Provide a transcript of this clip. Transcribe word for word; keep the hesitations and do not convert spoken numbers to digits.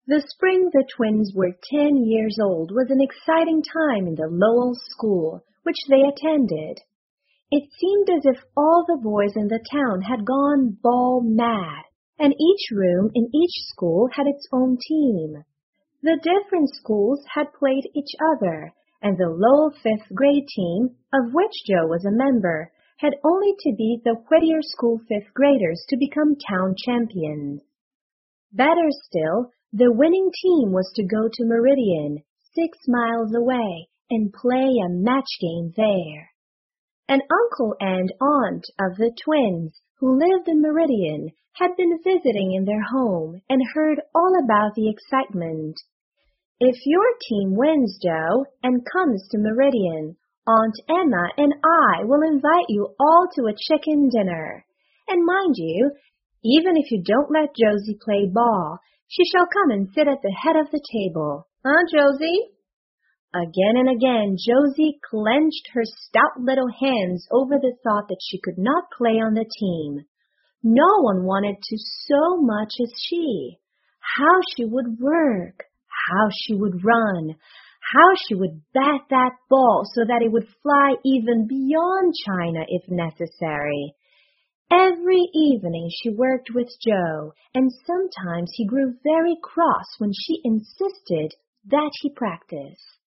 The spring the twins were ten years old was an exciting time in the Lowell school, which they attended. It seemed as if all the boys in the town had gone ball mad, and each room in each school had its own team. The different schools had played each other, and the Lowell fifth grade team, of which Joe was a member, had only to beat the Whittier School fifth graders to become town champions. Better still, the winning team was to go to Meridian, six miles away, and play a match game there. An uncle and aunt of the twins, who lived in Meridian, had been visiting in their home and heard all about the excitement. "If your team wins, Joe, and comes to Meridian, Aunt Emma and I will invite you all to a chicken dinner. And mind you, even if you don't let Josie play ball, she shall come and sit at the head of the table. Huh, Josie?" Again and again, Josie clenched her stout little hands over the thought that she could not play on the team. No one wanted to so much as she. How she would work, how she would run, how she would bat that ball so that it would fly even beyond China if necessary. Every evening she worked with Joe, and sometimes he grew very cross when she insisted that he practice.